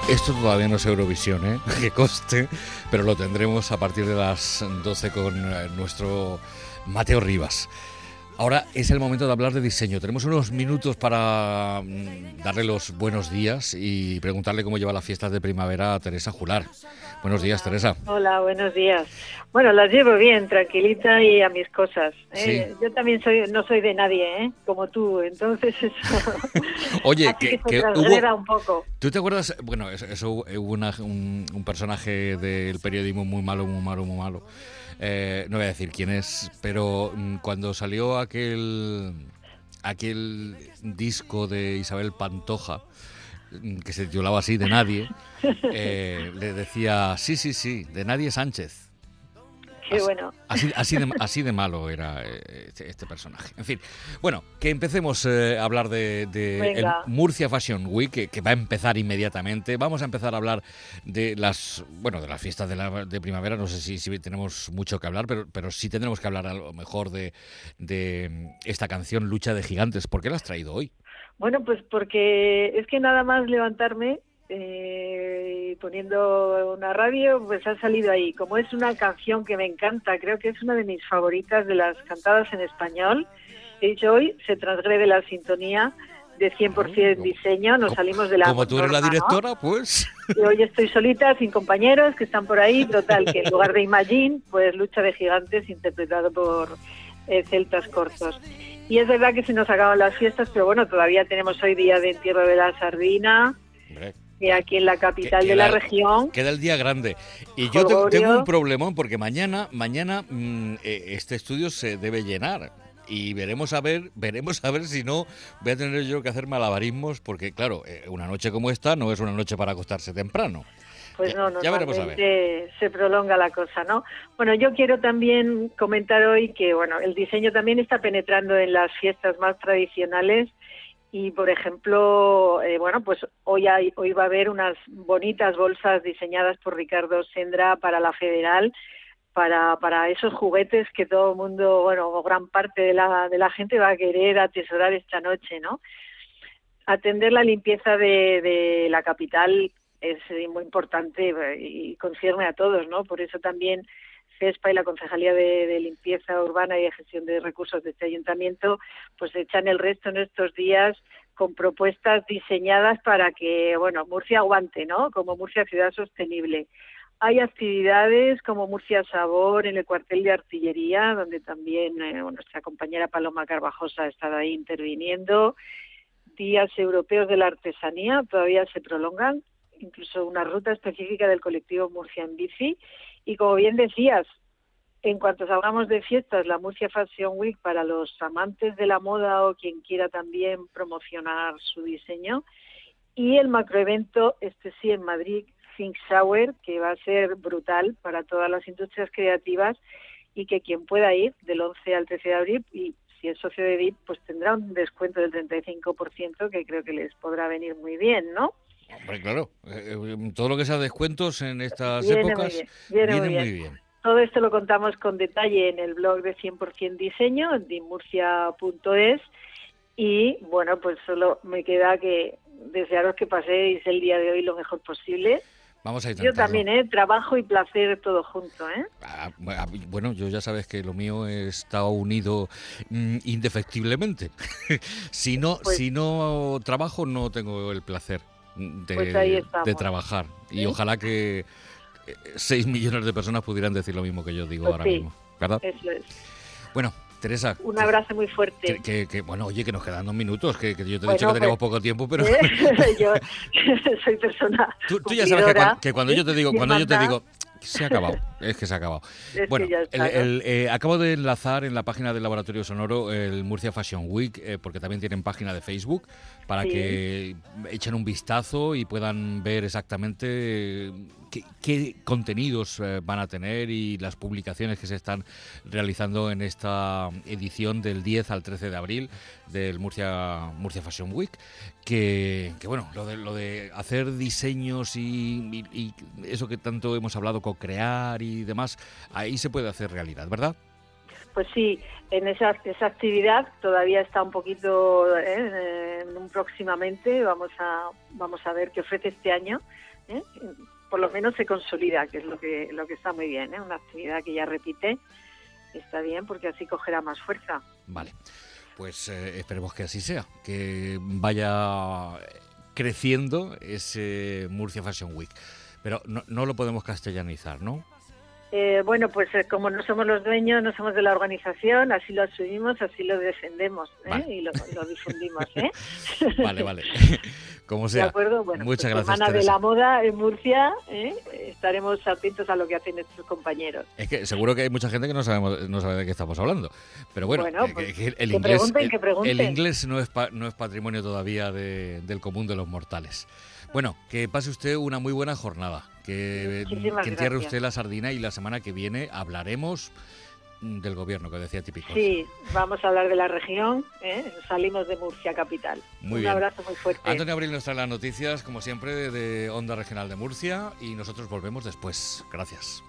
Esto todavía no es Eurovisión, que conste, pero lo tendremos a partir de las 12 con nuestro Mateo Rivas. Ahora es el momento de hablar de diseño. Tenemos unos minutos para darle los buenos días y preguntarle cómo lleva las fiestas de primavera a Teresa Jular. Buenos días, Teresa. Hola, buenos días. Bueno, las llevo bien, tranquilita y a mis cosas. Sí. Yo también no soy de nadie, como tú, entonces eso. Oye, que hubo un poco. ¿Tú te acuerdas? Bueno, eso hubo un personaje del periodismo muy malo. No voy a decir quién es, pero cuando salió aquel disco de Isabel Pantoja, que se titulaba así, De Nadie, le decía, sí, de Nadie Sánchez. Qué bueno. Así de malo era este personaje. En fin, bueno, que empecemos a hablar de el Murcia Fashion Week, que va a empezar inmediatamente. Vamos a empezar a hablar de las fiestas de primavera. No sé si tenemos mucho que hablar, pero sí tendremos que hablar a lo mejor de esta canción Lucha de Gigantes. ¿Por qué la has traído hoy? Bueno, pues porque es que nada más levantarme poniendo una radio, pues ha salido ahí. Como es una canción que me encanta, creo que es una de mis favoritas de las cantadas en español. He dicho, hoy se transgrede la sintonía de 100% diseño, nos salimos de la... Como tú eres la directora, ¿no? Pues... Y hoy estoy solita, sin compañeros que están por ahí, total, que en lugar de Imagine, pues Lucha de Gigantes, interpretado por Celtas Cortos. Y es verdad que se nos acaban las fiestas, pero bueno, todavía tenemos hoy día de entierro de la sardina, y aquí en la capital de la región. Queda el día grande. Y yo tengo un problemón, porque mañana este estudio se debe llenar. Y veremos a ver si no voy a tener yo que hacer malabarismos, porque claro, una noche como esta no es una noche para acostarse temprano. Pues no, ya veremos a ver. Se prolonga la cosa, ¿no? Bueno, yo quiero también comentar hoy que, bueno, el diseño también está penetrando en las fiestas más tradicionales. Y, por ejemplo, pues hoy va a haber unas bonitas bolsas diseñadas por Ricardo Sendra para la Federal, para esos juguetes que todo el mundo, bueno, gran parte de la gente va a querer atesorar esta noche, ¿no? Atender la limpieza de la capital es muy importante y concierne a todos, ¿no? Por eso también CESPA y la Concejalía de Limpieza Urbana y de Gestión de Recursos de este ayuntamiento pues echan el resto en estos días con propuestas diseñadas para que, bueno, Murcia aguante, ¿no? Como Murcia Ciudad Sostenible. Hay actividades como Murcia Sabor en el cuartel de artillería, donde también nuestra compañera Paloma Carvajosa ha estado ahí interviniendo. Días europeos de la artesanía todavía se prolongan, incluso una ruta específica del colectivo Murcia en Bici. Y como bien decías, en cuanto hablamos de fiestas, la Murcia Fashion Week para los amantes de la moda o quien quiera también promocionar su diseño. Y el macroevento, sí en Madrid, Think Shower, que va a ser brutal para todas las industrias creativas y que quien pueda ir del 11 al 13 de abril, y si es socio de DIP, pues tendrá un descuento del 35%, que creo que les podrá venir muy bien, ¿no? Hombre, claro, todo lo que sea descuentos en estas épocas viene muy bien. Todo esto lo contamos con detalle en el blog de 100% Diseño, en dimurcia.es, y bueno, pues solo me queda que desearos que paséis el día de hoy lo mejor posible. Vamos a intentarlo. Yo también, trabajo y placer todo junto, Bueno, yo ya sabes que lo mío está unido indefectiblemente. Si no trabajo, no tengo el placer de trabajar. Y ojalá que 6 millones de personas pudieran decir lo mismo que yo digo ahora mismo, ¿verdad? Eso es. Bueno, Teresa, un abrazo muy fuerte. Bueno, oye, que nos quedan 2 minutos, que yo te he dicho que teníamos poco tiempo, pero... Yo soy persona Tú ya sabes que cuando yo te digo, se ha acabado, es que se ha acabado. Bueno, acabo de enlazar en la página del Laboratorio Sonoro el Murcia Fashion Week, porque también tienen página de Facebook, para que echen un vistazo y puedan ver exactamente qué contenidos van a tener y las publicaciones que se están realizando en esta edición del 10 al 13 de abril del Murcia Fashion Week, que bueno, lo de hacer diseños y eso que tanto hemos hablado, co-crear y demás, ahí se puede hacer realidad, ¿verdad? Pues sí, en esa actividad todavía está un poquito próximamente, vamos a ver qué ofrece este año, por lo menos se consolida, que es lo que está muy bien, una actividad que ya repite, está bien porque así cogerá más fuerza. Vale, pues esperemos que así sea, que vaya creciendo ese Murcia Fashion Week, pero no lo podemos castellanizar, ¿no? Bueno, pues como no somos los dueños, no somos de la organización, así lo asumimos, así lo defendemos, vale. Y lo difundimos. Vale. Como sea. De acuerdo, bueno, muchas pues gracias, Semana Teresa. de la Moda en Murcia, estaremos atentos a lo que hacen nuestros compañeros. Es que seguro que hay mucha gente que no sabe de qué estamos hablando, pero bueno, pues, que que pregunten. El inglés no es patrimonio todavía del común de los mortales. Bueno, que pase usted una muy buena jornada, que entierre usted la sardina y la semana que viene hablaremos del gobierno, que decía Típico. Sí, vamos a hablar de la región, salimos de Murcia capital. Muy bien. Un abrazo muy fuerte. Antonio Abril nos trae las noticias, como siempre, de Onda Regional de Murcia y nosotros volvemos después. Gracias.